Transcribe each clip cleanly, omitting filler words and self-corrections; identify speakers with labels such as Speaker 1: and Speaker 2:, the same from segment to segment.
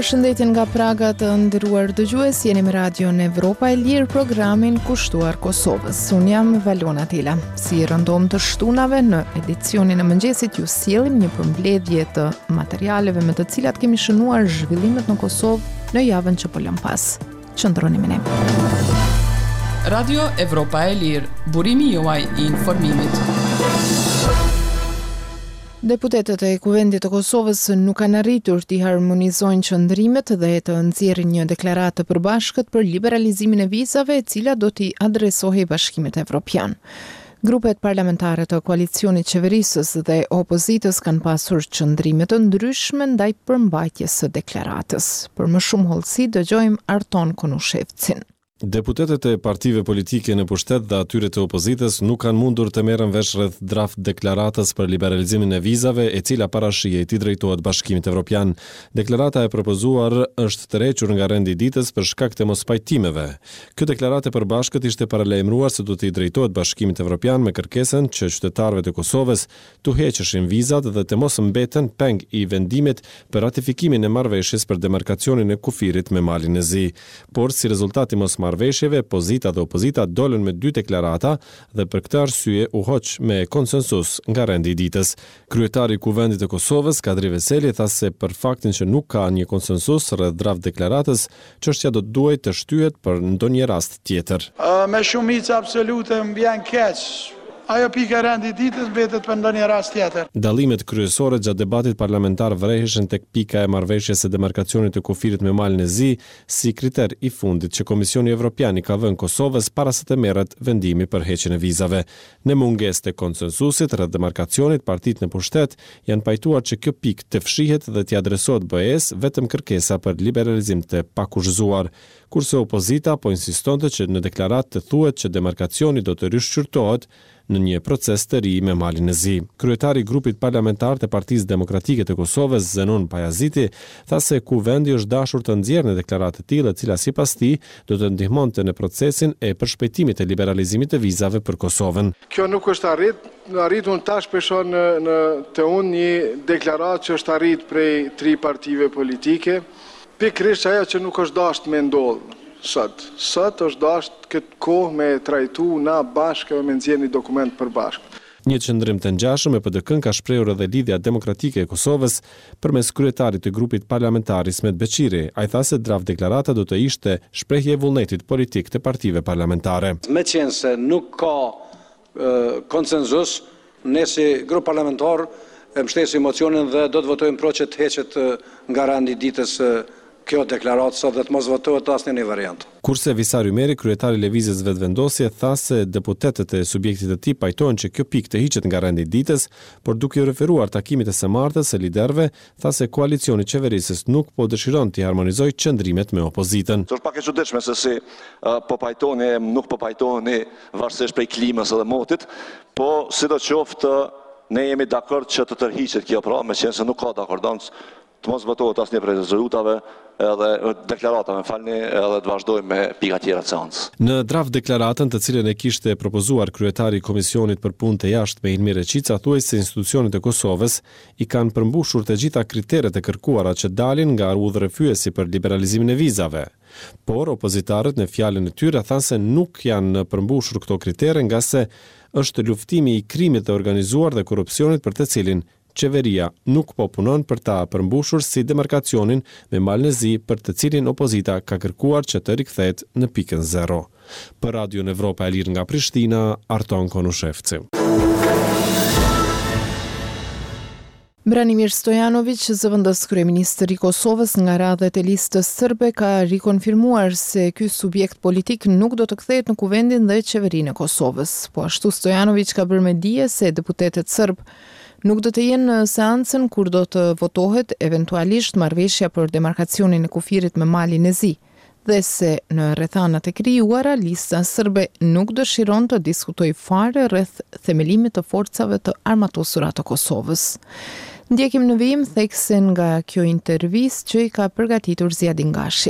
Speaker 1: Përshëndetje nga Praga të nderuar dëgjues, jeni me Radion Evropa e Lirë, programin kushtuar Kosovës. Unë jam Valona Tela. Si rëndom të shtunave në edicionin e mëngjesit ju sjellim një përmbledhje të materialeve me të cilat kemi shënuar zhvillimet në Kosovë në javën që po lëm pas. Qëndroni me ne.
Speaker 2: Radio Evropa e Lirë, burimi juaj i informimit.
Speaker 1: Deputetët e Kuvendit të Kosovës nuk kanë arritur të harmonizojnë qëndrimet dhe të nxjerrin një deklaratë të përbashkët për liberalizimin e vizave, e cila do t'i adresohej Bashkimit Evropian. Grupet parlamentare të koalicionit qeverisës dhe opozitës kanë pasur qëndrime të ndryshme ndaj përmbajtjes së deklaratës. Për më shumë hollësi dëgjojmë Arton Konushevcin.
Speaker 3: Deputetët e partive politike në pushtet dhe atyre të opozitës nuk kanë mundur të merren vesh rreth draft deklaratës për liberalizimin e vizave, e cila parashije t'i drejtohet Bashkimit Evropian. Deklarata e propozuar është tërhequr nga rendi i ditës për shkak të mospajtimeve. Kjo deklaratë e përbashkët ishte paralajmëruar se do t'i drejtohet Bashkimit Evropian me kërkesën që qytetarëve të Kosovës t'u heqeshin vizat dhe të mos mbeten peng i vendimit për ratifikimin e marrëveshjes për demarkacionin e kufirit me Malin e Zi. Por si rezultati marrëveshjeve, pozita dhe opozita dolën me dy deklarata dhe për këtë arsye u hoq me konsensus nga rendi i ditës. Kryetari i Kuvendit të Kosovës, Kadri Veseli, tha se për faktin që nuk ka një konsensus rreth draft deklaratës, çështja do të duhet të shtyhet për ndonjë rast tjetër.
Speaker 4: Me shumicë absolute më vjen keq. Ajo pika rendi ditës mbetet për ndonjë rast tjetër.
Speaker 3: Dallimet kryesore gjatë debatit parlamentar vreheshin tek pika e marrëveshjes së demarkacionit të kufirit me Malin e Zi si kriter i fundit që Komisioni Evropian i ka vënë Kosovës para se të merret vendimi për heqjen e vizave. Në mungesë të konsensusit rreth demarkacionit, partitë në pushtet janë pajtuar që kjo pikë të fshihet dhe t'i adresohet BE-s vetëm kërkesa për liberalizim të pakushzuar, kurse opozita po insistonte që në deklaratë të thuhet që demarkacioni do të rishqyrtohet në një proces të ri me Malin e Zi. Kryetari i grupit parlamentar të Partisë Demokratike të Kosovës, Zenon Pajaziti, tha se kuvendi është dashur të nxjerrë në deklaratë të tillë, e cila sipas tij do të ndihmonte në procesin e përshpejtimit të liberalizimit të vizave për Kosovën.
Speaker 4: Kjo nuk është arritur tash peshon të unë një deklaratë që është arritur prej 3 partive politike, pikërisht ajo që nuk është dashur me ndodhë. Sot është dashur këtë kohë me trajtu na bashkë me nxjerrë një dokument përbashkët.
Speaker 3: Një qëndrim të ngjashëm me PD-n ka shprehur edhe Lidhja Demokratike e Kosovës përmes kryetarit të grupit parlamentar Ismet Beqiri. Ai tha se draft deklarata do të ishte shprehje e vullnetit politik të partive parlamentare.
Speaker 5: Me qenë se nuk ka konsenzus, ne si grup parlamentar mbështesim mocionin dhe do të votojmë pro që të heqet nga rendi i ditës kjo deklaratë sot dhe të mos votohet asnjë variant.
Speaker 3: Kurse Visar Ymeri, kryetari i Lëvizjes Vetëvendosje, tha se deputetët e subjektit të tij pajtohen që kjo pikë të hiqet nga rendi i ditës, por duke u referuar takimit të së martës së liderëve, tha se koalicioni qeverisës nuk po dëshiron të harmonizojë qëndrimet me opozitën.
Speaker 6: Është pak e çuditshme se si po pajtoni, nuk po pajtoni varësisht prej klimës edhe motit, po sidoqoftë ne jemi dakord që të tërhiqet kjo, pra, me qenë se nuk ka dakordancë të mos votohet asnjë prej rezolutave edhe deklaratave, edhe të vazhdojmë me pika tjera të seancës.
Speaker 3: Në draft deklaratën, të cilën e kishte propozuar kryetari i Komisionit për Punë të Jashtme Ilmir Reqica, thuaj se institucionet e Kosovës i kanë përmbushur të gjitha kriteret e kërkuara që dalin nga udhërrëfyesi për liberalizimin e vizave. Por opozitarët në fjalën e tyre thanë se nuk janë përmbushur këto kritere nga se është luftimi i krimit të organizuar dhe korrupsionit për të cilin qeveria nuk po punon për ta përmbushur si demarkacionin me Malin e Zi, për të cilin opozita ka kërkuar që të rikthehet në pikën 0. Për Radion Evropa e Lirë nga Prishtina, Arton Konushevci.
Speaker 1: Branimir Stojanović, zëvendës kryeministër i Kosovës nga radhët e listës serbe, ka rikonfirmuar se ky subjekt politik nuk do të kthehet në kuvendin dhe qeverinë e Kosovës. Po ashtu Stojanović ka bërë me dije se deputetët serb nuk do të jenë në seancën kur do të votohet eventualisht marrëveshja për demarkacionin e kufirit me Malin e Zi, dhe se në rrethanat e krijuara lista serbe nuk dëshiron të diskutojë fare rreth themelimit të forcave të armatosura të Kosovës. Ndjekim në vijim theksen nga kjo intervistë që i ka përgatitur Ziadin Gashi.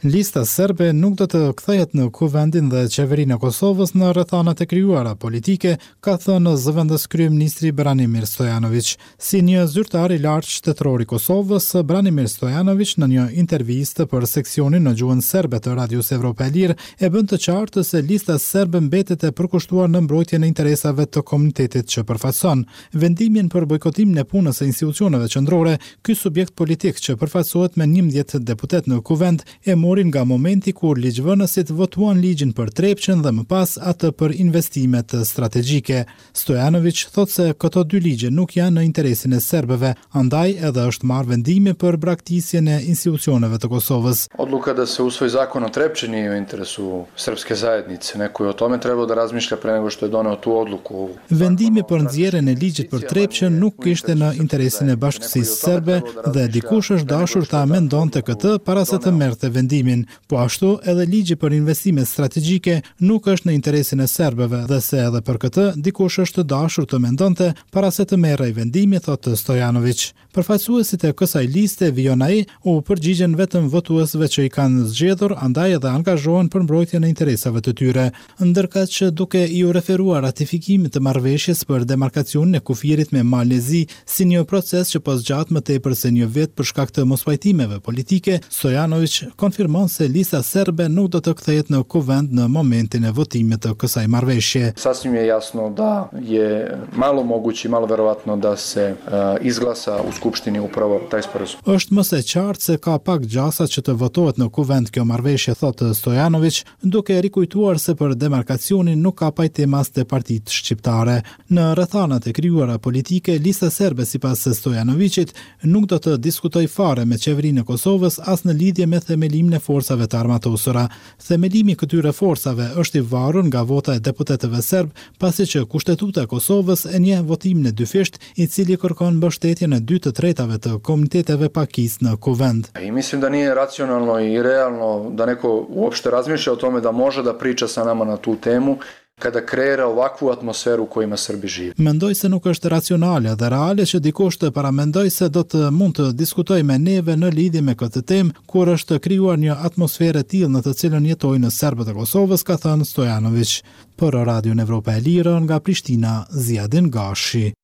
Speaker 7: Lista serbe nuk do të kthehet në kuvendin dhe qeverinë e Kosovës në rrethanat e krijuara politike, ka thënë zëvendës kryeministri Branimir Stojanović. Si një zyrtar i lartë shtetëror i Kosovës, Branimir Stojanović në një intervistë për seksionin në gjuhën serbe të Radios Evropa e Lirë e bën të qartë se lista serbe mbetet e përkushtuar në mbrojtjen e interesave të komunitetit që përfaqëson. Vendimin për bojkotimin e punës së institucioneve qendrore, ky subjekt politik që përfaqësohet me 11 deputet në kuvend e mori nga momenti kur ligjvënësit votuan ligjin për Trepçën dhe më pas atë për investimet strategjike. Stojanović thot se këto dy ligje nuk janë në interesin e serbëve, andaj edhe është marrë vendimi për braktisjen e institucioneve të Kosovës.
Speaker 8: Odluka da se usvoji zakon o Trepči nije u interesu srpske zajednice. Neko je o tome trebalo da razmišlja pre nego što je doneo tu odluku.
Speaker 7: Vendimi për nxjerrjen e ligjit për Trepçën nuk ishte në interesin e bashkësisë serbe dhe dikush është dashur ta amendonte këtë para se të merrte vendimin. Po ashtu edhe ligji për investime strategjike nuk është në interesin e serbëve dhe se edhe për këtë dikush është dashur të mendonte para se të merrej vendimi, thotë Stojanović. Përfaqësuesit e kësaj liste vijon ai u përgjigjen vetëm votuesve që i kanë zgjedhur, andaj edhe angazhohen për mbrojtjen e interesave të tyre. Ndërkaq që duke i u referuar ratifikimit të marrëveshjes për demarkacionin e kufirit me Malezi si një proces që po zgjat më tepër se një vit për shkak të mospajtimeve politike, Stojanović konfirmon se lista serbe nuk do të kthehet në kuvend në momentin e votimit të kësaj marrëveshje.
Speaker 8: Sasvim je jasno da je malo moguće i malo verovatno da se izglasa u Skupštini upravo taj sporazum.
Speaker 7: Është më së qartë se ka pak gjasa që të votohet në kuvend kjo marrëveshje, thotë Stojanović, duke rikujtuar se për demarkacionin nuk ka pajtim as te partitë shqiptare. Në rrethanat e krijuara politike, lista serbe sipas Stojanovićit nuk do të diskutoj fare me qeverinë e Kosovës as në lidhje me themelimin e forcave të armatosura. Themelimi këtyre forcave është i varur nga vota e deputetëve serb, pasi që Kushtetuta e Kosovës e njeh votimin e dyfisht, i cili kërkon mbështetjen e 2/3 të komiteteve pakisë në kuvend.
Speaker 8: I mislim da nije racionalno i realno da neko uopšte razmišlja o tome da može da priča sa nama na tu temu kada kreira ovakvu atmosferu u kojima Srbi žive.
Speaker 7: Mendoj se nuk është racionale dhe reale që dikush të paramendoj se do të mund të diskutoj me neve në lidhje me këtë temë kur është krijuar një atmosferë e tillë në të cilën jetojnë serbët e Kosovës, ka thënë Stojanović. Për Radion Evropa e Lirë nga Prishtina, Ziadin Gashi.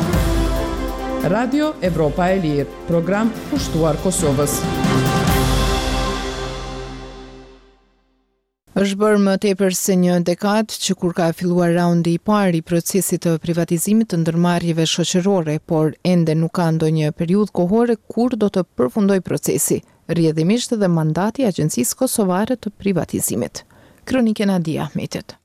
Speaker 2: Radio Evropa e Lirë, program pushtuar Kosovës.
Speaker 1: Është bërë më tepër se një dekadë që kur ka filluar raundi i parë i procesit të privatizimit të ndërmarrjeve shoqërore, por ende nuk ka ndonjë periudhë kohore kur do të përfundoj procesi, rrjedhimisht edhe mandati i Agjencisë Kosovare të Privatizimit. Kronikën Adia Ahmetit.